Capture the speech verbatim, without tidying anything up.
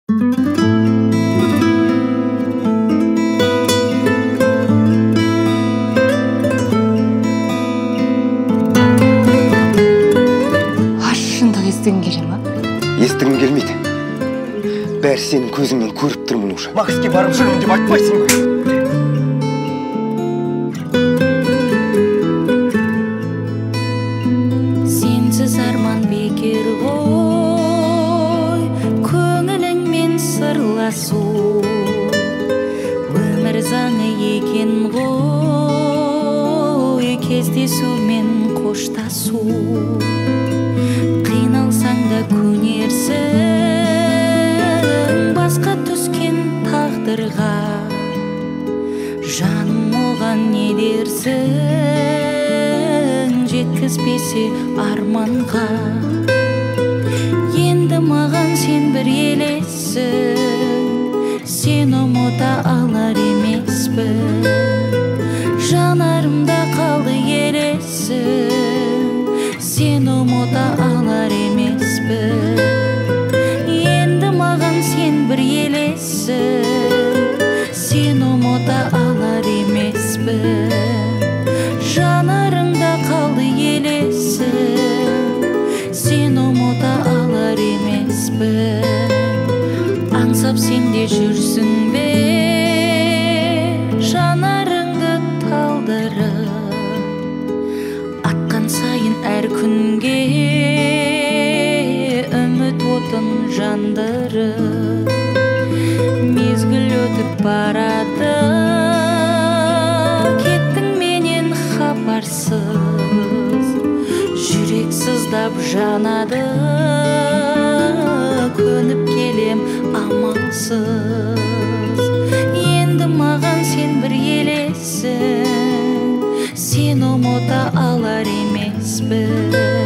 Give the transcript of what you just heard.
Естігің келе ма? Естігім келмейді. Бәрі сенің көзіңнен көріп тұрмын уже. Макске барып жүрмін деп айтпайсың ба? Сенсіз арман бекер ғой, көңіліңмен сырласу, өмір заңы екен ғой, кездесумен қоштасу. Қиналсаң да көнерсің басқа түскен тағдырға, жаным оған не дерсің, жеткізбесе арманға. Енді маған сен бір елессің, сен ұмыта алар емеспін, жанарымда қалды елесің, сен ұмыта алар емеспін. Енді маған сен бір елессің, сен ұмыта алар емеспін, жанарымда қалды елесің, сен ұмыта алар емеспін. Аңсап сенде жүрсің бе, жанарыңды талдырып, атқан сайын әр күнге үміт отын жандырып. Мезгіл өтіп барады, кеттің менен хабарсыз, жүрек сыздап жанады, көніп келем амалсыз. Енді маған сен бір елессің, сен ұмыта алар емеспін.